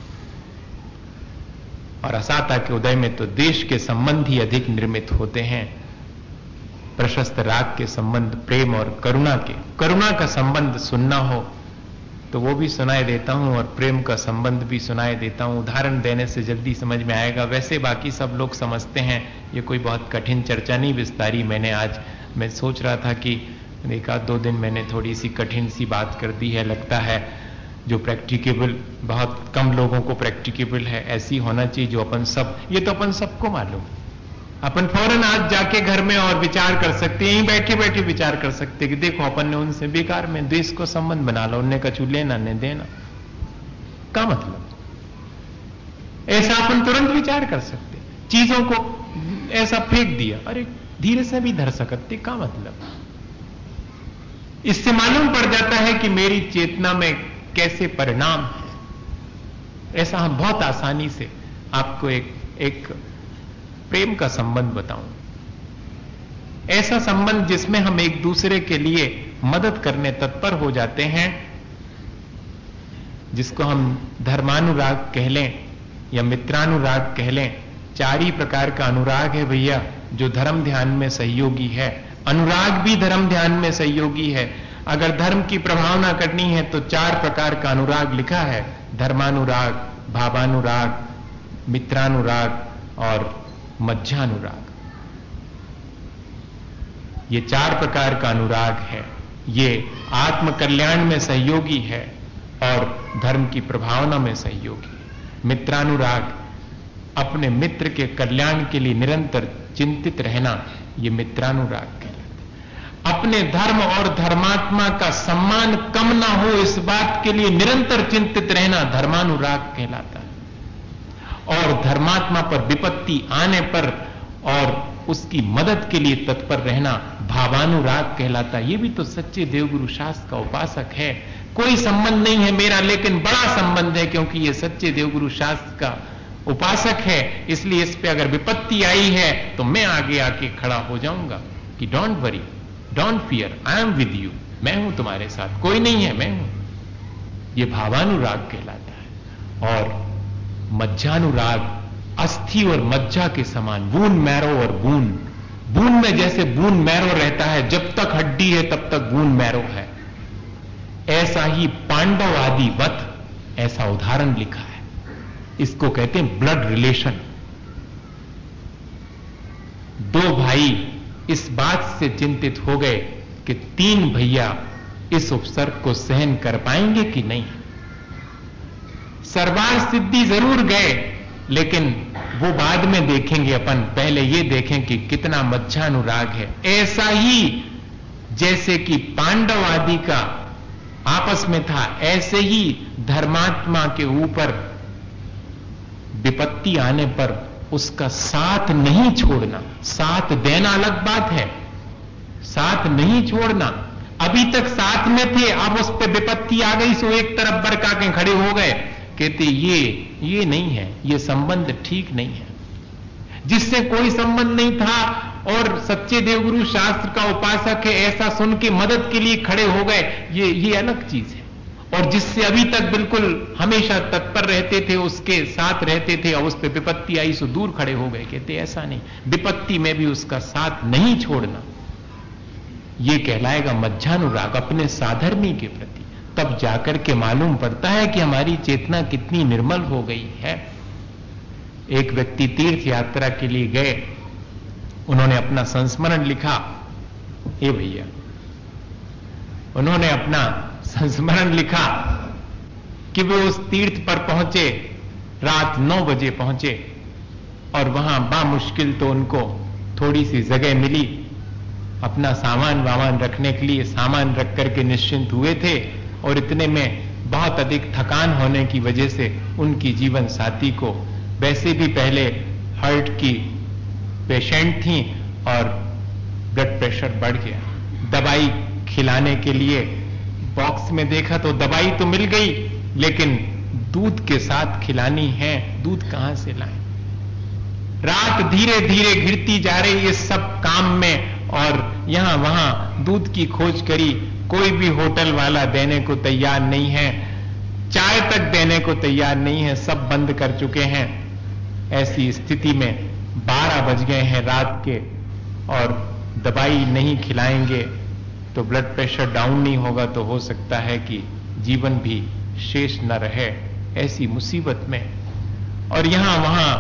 और असाता के उदय में तो देश के संबंध ही अधिक निर्मित होते हैं। प्रशस्त राग के संबंध, प्रेम और करुणा के, करुणा का संबंध सुनना हो तो वो भी सुनाई देता हूं, और प्रेम का संबंध भी सुनाई देता हूं। उदाहरण देने से जल्दी समझ में आएगा। वैसे बाकी सब लोग समझते हैं, ये कोई बहुत कठिन चर्चा नहीं विस्तारी। मैंने आज मैं सोच रहा था कि एक आध दो दिन मैंने थोड़ी सी कठिन सी बात कर दी है, लगता है जो प्रैक्टिकेबल बहुत कम लोगों को प्रैक्टिकेबल है, ऐसी होना चाहिए जो अपन सब, ये तो अपन सबको मालूम। अपन फौरन आज जाके घर में और विचार कर सकते हैं, यहीं बैठे बैठे विचार कर सकते हैं कि देखो अपन ने उनसे बेकार में द्वेष को संबंध बना लो, उनने कछु लेना नहीं देना, क्या मतलब? ऐसा अपन तुरंत विचार कर सकते। चीजों को ऐसा फेंक दिया, अरे धीरे से भी धर सकते, क्या मतलब? इससे मालूम पड़ जाता है कि मेरी चेतना में कैसे परिणाम है। ऐसा हम बहुत आसानी से आपको एक एक प्रेम का संबंध बताऊं, ऐसा संबंध जिसमें हम एक दूसरे के लिए मदद करने तत्पर हो जाते हैं, जिसको हम धर्मानुराग कह लें या मित्रानुराग कह लें। चार ही प्रकार का अनुराग है भैया, जो धर्म ध्यान में सहयोगी है। अनुराग भी धर्म ध्यान में सहयोगी है। अगर धर्म की प्रभावना करनी है तो चार प्रकार का अनुराग लिखा है: धर्मानुराग, भावानुराग, मित्रानुराग और मज्जानुराग। ये चार प्रकार का अनुराग है। ये आत्म कल्याण में सहयोगी है और धर्म की प्रभावना में सहयोगी है। मित्रानुराग, अपने मित्र के कल्याण के लिए निरंतर चिंतित रहना, ये मित्रानुराग कहलाता है। अपने धर्म और धर्मात्मा का सम्मान कम ना हो इस बात के लिए निरंतर चिंतित रहना धर्मानुराग कहलाता है। और धर्मात्मा पर विपत्ति आने पर और उसकी मदद के लिए तत्पर रहना भावानुराग कहलाता है। ये भी तो सच्चे देवगुरु शास्त्र का उपासक है। कोई संबंध नहीं है मेरा, लेकिन बड़ा संबंध है, क्योंकि ये सच्चे देवगुरु शास्त्र का उपासक है। इसलिए इस पे अगर विपत्ति आई है तो मैं आगे आके खड़ा हो जाऊंगा कि don't worry, don't fear, I am with you, मैं हूं तुम्हारे साथ, कोई नहीं है, मैं हूं। ये भावानुराग कहलाता है। और मज्जानुराग, अस्थि और मज्जा के समान, बून मैरो और बून, बून में जैसे बून मैरो रहता है, जब तक हड्डी है तब तक बून मैरो है, ऐसा ही पांडव आदि वत ऐसा उदाहरण लिखा है। इसको कहते हैं ब्लड रिलेशन। दो भाई इस बात से चिंतित हो गए कि तीन भैया इस उपसर्ग को सहन कर पाएंगे कि नहीं। सरवार सिद्धि जरूर गए, लेकिन वो बाद में देखेंगे, अपन पहले ये देखें कि कितना मध्यानुराग है। ऐसा ही जैसे कि पांडव आदि का आपस में था, ऐसे ही धर्मात्मा के ऊपर विपत्ति आने पर उसका साथ नहीं छोड़ना। साथ देना अलग बात है, साथ नहीं छोड़ना। अभी तक साथ में थे, अब उस पर विपत्ति आ गई सो एक तरफ बरका के खड़े हो गए। कहते ये ये नहीं है, ये संबंध ठीक नहीं है। जिससे कोई संबंध नहीं था और सच्चे देवगुरु शास्त्र का उपासक है, ऐसा सुन के मदद के लिए खड़े हो गए, ये ये अलग चीज है। और जिससे अभी तक बिल्कुल हमेशा तत्पर रहते थे, उसके साथ रहते थे, और उस पर विपत्ति आई सो दूर खड़े हो गए। कहते ऐसा नहीं, विपत्ति में भी उसका साथ नहीं छोड़ना। ये कहलाएगा मध्यानुराग अपने साधर्मी के प्रति। तब जाकर के मालूम पड़ता है कि हमारी चेतना कितनी निर्मल हो गई है। एक व्यक्ति तीर्थ यात्रा के लिए गए, उन्होंने अपना संस्मरण लिखा। ए भैया, उन्होंने अपना संस्मरण लिखा कि वे उस तीर्थ पर पहुंचे, रात नौ बजे पहुंचे, और वहां बामुश्किल तो उनको थोड़ी सी जगह मिली अपना सामान वामान रखने के लिए। सामान रख करके निश्चिंत हुए थे, और इतने में बहुत अधिक थकान होने की वजह से उनकी जीवन साथी को, वैसे भी पहले हार्ट की पेशेंट थी और ब्लड प्रेशर बढ़ गया। दवाई खिलाने के लिए बॉक्स में देखा तो दवाई तो मिल गई, लेकिन दूध के साथ खिलानी है, दूध कहां से लाएं। रात धीरे धीरे घिरती जा रही इस सब काम में, और यहां वहां दूध की खोज करी, कोई भी होटल वाला देने को तैयार नहीं है, चाय तक देने को तैयार नहीं है, सब बंद कर चुके हैं। ऐसी स्थिति में बारह बज गए हैं रात के, और दवाई नहीं खिलाएंगे तो ब्लड प्रेशर डाउन नहीं होगा, तो हो सकता है कि जीवन भी शेष न रहे। ऐसी मुसीबत में, और यहां वहां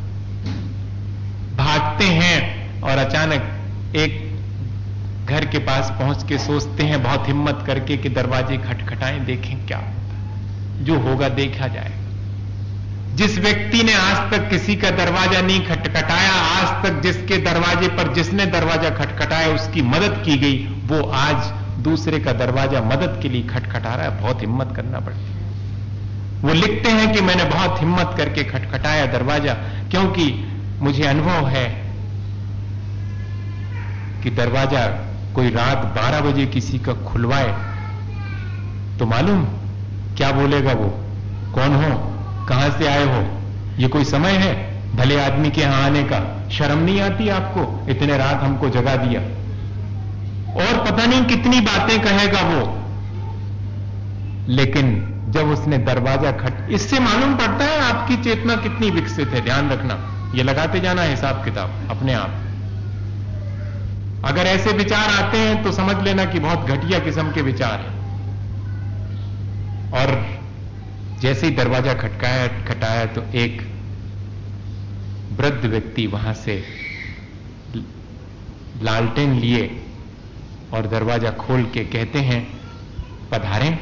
भागते हैं, और अचानक एक घर के पास पहुंच के सोचते हैं बहुत हिम्मत करके कि दरवाजे खटखटाएं, देखें क्या होता, जो होगा देखा जाएगा। जिस व्यक्ति ने आज तक किसी का दरवाजा नहीं खटखटाया, आज तक जिसके दरवाजे पर जिसने दरवाजा खटखटाया उसकी मदद की गई, वो आज दूसरे का दरवाजा मदद के लिए खटखटा रहा है। बहुत हिम्मत करना पड़ती है। वो लिखते हैं कि मैंने बहुत हिम्मत करके खटखटाया दरवाजा, क्योंकि मुझे अनुभव है कि दरवाजा कोई रात बारह बजे किसी का खुलवाए तो मालूम क्या बोलेगा वो, कौन हो, कहां से आए हो, ये कोई समय है भले आदमी के यहां आने का? शर्म नहीं आती आपको? इतने रात हमको जगा दिया। और पता नहीं कितनी बातें कहेगा वो। लेकिन जब उसने दरवाजा खट, इससे मालूम पड़ता है आपकी चेतना कितनी विकसित है। ध्यान रखना, ये लगाते जाना हिसाब किताब अपने आप। अगर ऐसे विचार आते हैं तो समझ लेना कि बहुत घटिया किस्म के विचार हैं। और जैसे ही दरवाजा खटकाया खटाया तो एक वृद्ध व्यक्ति वहां से लालटेन लिए और दरवाजा खोल के कहते हैं, पधारें।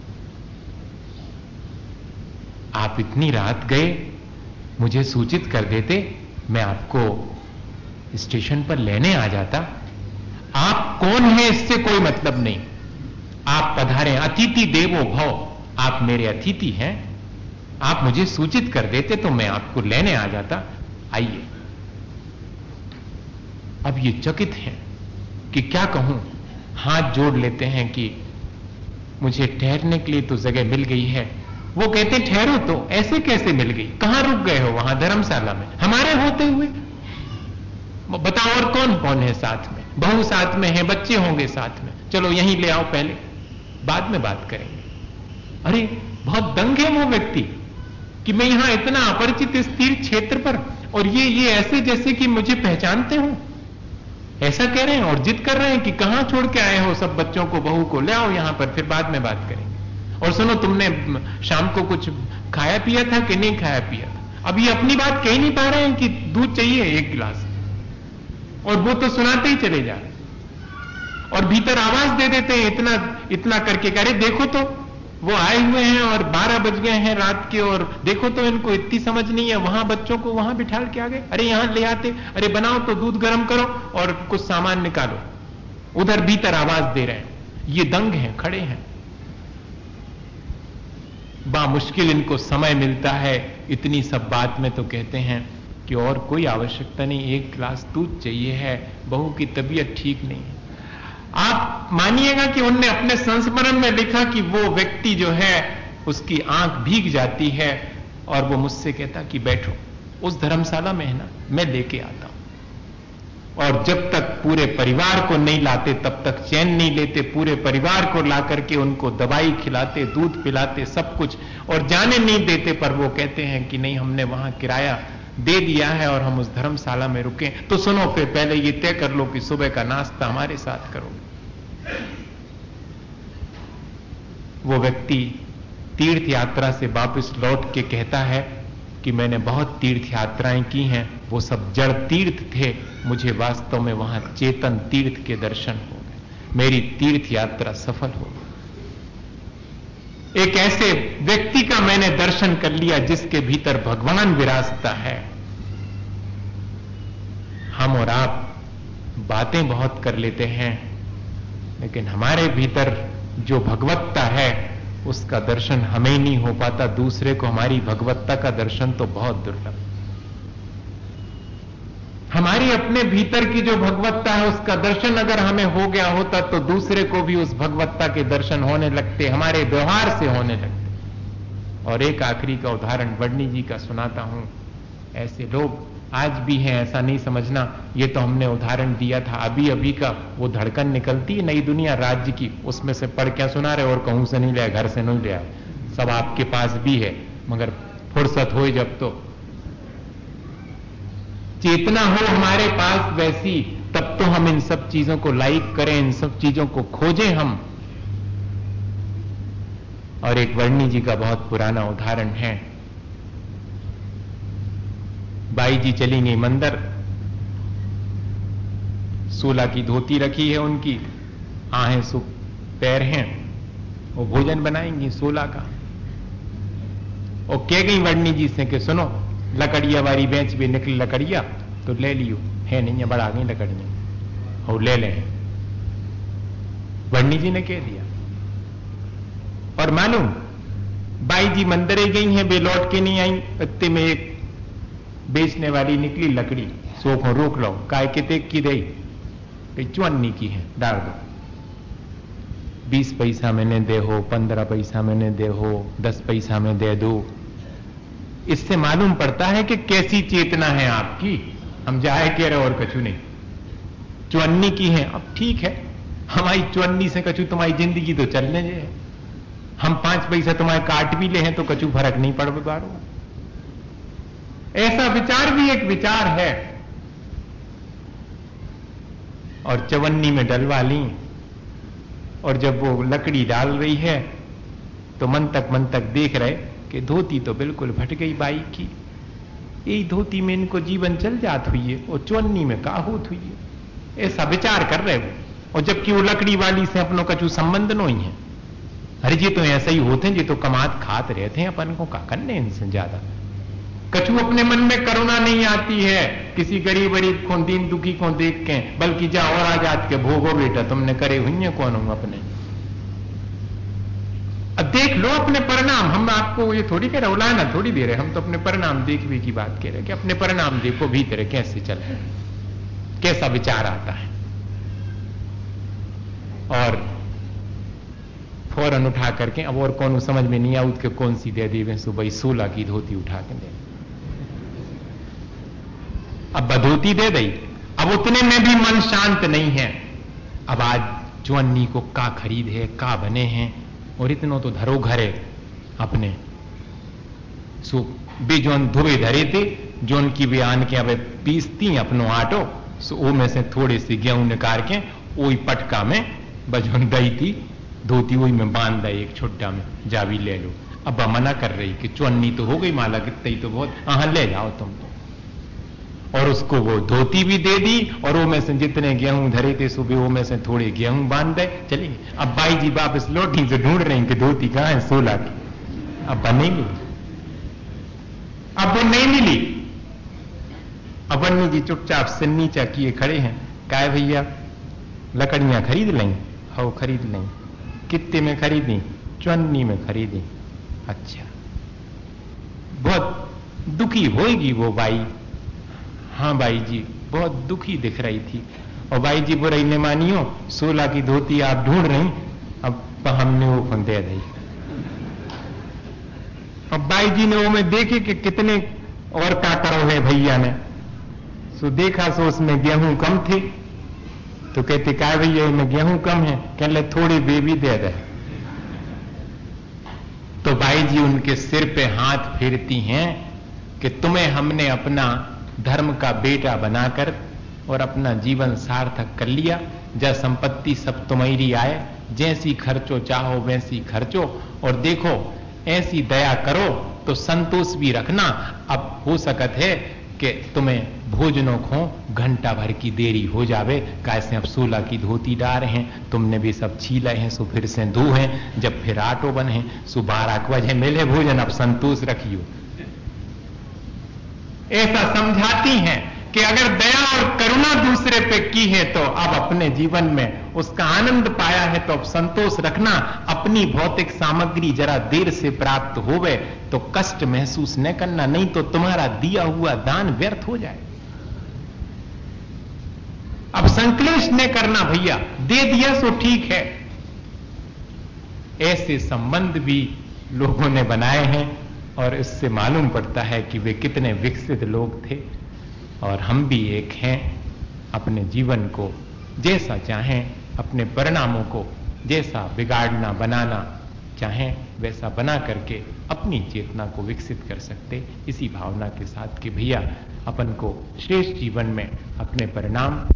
आप इतनी रात गए, मुझे सूचित कर देते, मैं आपको स्टेशन पर लेने आ जाता। आप कौन है इससे कोई मतलब नहीं, आप पधारें। अतिथि देवो भव, आप मेरे अतिथि हैं, आप मुझे सूचित कर देते तो मैं आपको लेने आ जाता। आइए। अब ये चकित हैं कि क्या कहूं, हाथ जोड़ लेते हैं कि मुझे ठहरने के लिए तो जगह मिल गई है। वो कहते ठहरो, तो ऐसे कैसे मिल गई, कहां रुक गए हो? वहां धर्मशाला में हमारे होते हुए। बताओ और कौन कौन है साथ में? बहू साथ में है, बच्चे होंगे साथ में, चलो यहीं ले आओ, पहले बाद में बात करेंगे। अरे बहुत दंग है वो व्यक्ति कि मैं यहां इतना अपरिचित इस तीर्थ क्षेत्र पर, और ये ये ऐसे जैसे कि मुझे पहचानते हो, ऐसा कह रहे हैं। और जिद कर रहे हैं कि कहां छोड़ के आए हो सब बच्चों को, बहू को, ले आओ यहां पर, फिर बाद में बात करेंगे। और सुनो, तुमने शाम को कुछ खाया पिया था कि नहीं खाया पिया था? अब ये अपनी बात कह नहीं पा रहे हैं कि दूध चाहिए एक गिलास, और वो तो सुनाते ही चले जा रहे, और भीतर आवाज दे देते हैं इतना इतना करके, अरे देखो तो वो आए हुए हैं और बारह बज गए हैं रात के, और देखो तो इनको इतनी समझ नहीं है, वहां बच्चों को वहां बिठा के आ गए, अरे यहां ले आते, अरे बनाओ तो दूध गर्म करो और कुछ सामान निकालो, उधर भीतर आवाज दे रहे हैं। ये दंग हैं, खड़े हैं, बा मुश्किल इनको समय मिलता है, इतनी सब बात में तो कहते हैं कि और कोई आवश्यकता नहीं, एक गिलास दूध चाहिए है, बहू की तबीयत ठीक नहीं है। आप मानिएगा कि उनने अपने संस्मरण में लिखा कि वो व्यक्ति जो है उसकी आंख भीग जाती है और वो मुझसे कहता कि बैठो, उस धर्मशाला में है ना, मैं लेके आता हूं। और जब तक पूरे परिवार को नहीं लाते तब तक चैन नहीं लेते, पूरे परिवार को ला करके उनको दवाई खिलाते, दूध पिलाते, सब कुछ, और जाने नहीं देते, पर वो कहते हैं कि नहीं, हमने वहां किराया दे दिया है और हम उस धर्मशाला में रुके। तो सुनो, फिर पहले ये तय कर लो कि सुबह का नाश्ता हमारे साथ करोगे। वो व्यक्ति तीर्थ यात्रा से वापस लौट के कहता है कि मैंने बहुत तीर्थ यात्राएं की हैं, वो सब जड़ तीर्थ थे, मुझे वास्तव में वहां चेतन तीर्थ के दर्शन हो गए, मेरी तीर्थ यात्रा सफल हो गई। एक ऐसे व्यक्ति का मैंने दर्शन कर लिया जिसके भीतर भगवान विराजता है। हम और आप बातें बहुत कर लेते हैं, लेकिन हमारे भीतर जो भगवत्ता है उसका दर्शन हमें ही नहीं हो पाता, दूसरे को हमारी भगवत्ता का दर्शन तो बहुत दुर्लभ। हमारी अपने भीतर की जो भगवत्ता है उसका दर्शन अगर हमें हो गया होता तो दूसरे को भी उस भगवत्ता के दर्शन होने लगते, हमारे व्यवहार से होने लगते। और एक आखिरी का उदाहरण वर्णी जी का सुनाता हूं। ऐसे लोग आज भी हैं, ऐसा नहीं समझना, ये तो हमने उदाहरण दिया था अभी अभी का। वो धड़कन निकलती है नई दुनिया राज्य की, उसमें से पढ़ क्या सुना रहे, और कहूं से नहीं लिया, घर से नहीं लिया, सब आपके पास भी है, मगर फुर्सत हो जब तो चेतना हो हमारे पास वैसी, तब तो हम इन सब चीजों को लाइक करें, इन सब चीजों को खोजें हम। और एक वर्णी जी का बहुत पुराना उदाहरण है। बाई जी चली गई मंदिर, सोला की धोती रखी है उनकी, आहें सु पैर हैं, वो भोजन बनाएंगी सोला का। और कह गई वर्णी जी से कि सुनो, लकड़िया वाली बेंच भी निकली लकड़िया तो ले लियो, है नहीं है, बढ़ा गई लकड़ियां और ले लें। वर्णी जी ने कह दिया। और मालूम बाई जी मंदिर ही गई हैं, वे लौट के नहीं आई, इतने में एक बेचने वाली निकली लकड़ी, सो को रोक लो, काय किते की दे, चौन्नी की है, डाल दो, बीस पैसा मैंने दे हो, पंद्रह पैसा मैंने दे हो, दस पैसा में दे दो। इससे मालूम पड़ता है कि कैसी चेतना है आपकी। हम जाए कह रहे और कछु नहीं, चौन्नी की है, अब ठीक है, हमारी चौन्नी से कछु तुम्हारी जिंदगी तो चलने जे, हम पांच पैसा तुम्हारे काट भी ले हैं तो कछु फर्क नहीं पड़ पारो। ऐसा विचार भी एक विचार है। और चवन्नी में डलवा ली, और जब वो लकड़ी डाल रही है तो मन तक मन तक देख रहे कि धोती तो बिल्कुल फट गई बाई की, यही धोती में इनको जीवन चल जात हुई है, और चवन्नी में का होत हुई है, ऐसा विचार कर रहे वो। और जबकि वो लकड़ी वाली से अपनों का जो संबंध नहीं है, अरे जी तो ऐसा ही होते हैं, जी तो कमात खात रहते हैं, अपन को का करने इनसे ज्यादा। कछु अपने मन में करुणा नहीं आती है किसी गरीब गरीब को, दीन दुखी को देख के, बल्कि जा और आ जात के भोगो बेटा, तुमने करे हुई है कौन हूं अपने। अब देख लो अपने परिणाम, हम आपको ये थोड़ी कह रहे उलाना थोड़ी दे रहे, हम तो अपने परिणाम देखने की बात कह रहे कि अपने परिणाम देखो भीतर कैसे चल रहे, कैसा विचार आता है। और फौरन उठा करके, अब और कौन समझ में नहीं आउत के कौन सी दे दी, सुबह सोलह की धोती उठा के दे, अब बधोती दे दी। अब उतने में भी मन शांत नहीं है, अब आज चौन्नी को का खरीद है, का बने हैं, और इतनो तो धरो घरे अपने सो भी जोन धुबे धरे थे, जोन की भी आन के अब पीसती अपनो आटो, सो वो में से थोड़ी सी गेहूं निकाल के वही पटका में बजोन गई थी धोती वही में बांध दे एक छुट्टा में, जावी ले लो। अब मना कर रही कि चौन्नी तो हो गई माला, कितनी ही तो बहुत, हाँ ले जाओ तुम तो। और उसको वो धोती भी दे दी और वो में से जितने गेहूं धरे थे सुबह वो में से थोड़े गेहूं बांध दे, चली गई। अब बाई जी वापस लौटी तो ढूंढ रही कि धोती कहां है सोलह की, अब नहीं मिली, अब वो नहीं मिली। अब अन्नी जी चुपचाप से नीचा किए खड़े हैं, कहा भैया लकड़ियां खरीद लें? हो खरीद लें। कितने में खरीदी? चौन्नी में खरीदी। अच्छा, बहुत दुखी होएगी वो बाई? हाँ बाई जी बहुत दुखी दिख रही थी। और बाई जी बुराई ने मानियो, सोलह की धोती आप ढूंढ रही, अब हमने वो दे दी। अब बाई जी ने वो में देखे कि कितने और का करो है भैया ने, सो देखा सो उसमें गेहूं कम थे, तो कहते क्या भैया इनमें गेहूं कम है? कह ले थोड़ी बेबी दे दे। तो बाई जी उनके सिर पे हाथ फेरती हैं कि तुम्हें हमने अपना धर्म का बेटा बनाकर और अपना जीवन सार्थक कर लिया, जा संपत्ति सब तुम्हारी आए, जैसी खर्चो चाहो वैसी खर्चो, और देखो ऐसी दया करो तो संतोष भी रखना। अब हो सकत है कि तुम्हें भोजनों को घंटा भर की देरी हो जावे, कैसे अब सोलह की धोती डार हैं, तुमने भी सब छीले हैं, सो फिर से धो हैं, जब फिर आटो बने सो बारह बजे मिले भोजन, अब संतोष रखियो। ऐसा समझाती हैं कि अगर दया और करुणा दूसरे पे की है तो अब अपने जीवन में उसका आनंद पाया है तो अब संतोष रखना। अपनी भौतिक सामग्री जरा देर से प्राप्त होवे तो कष्ट महसूस न करना, नहीं तो तुम्हारा दिया हुआ दान व्यर्थ हो जाए। अब संक्लेश न करना भैया, दे दिया सो ठीक है। ऐसे संबंध भी लोगों ने बनाए हैं और इससे मालूम पड़ता है कि वे कितने विकसित लोग थे। और हम भी एक हैं, अपने जीवन को जैसा चाहें, अपने परिणामों को जैसा बिगाड़ना बनाना चाहें वैसा बना करके अपनी चेतना को विकसित कर सकते, इसी भावना के साथ कि भैया अपन को श्रेष्ठ जीवन में अपने परिणाम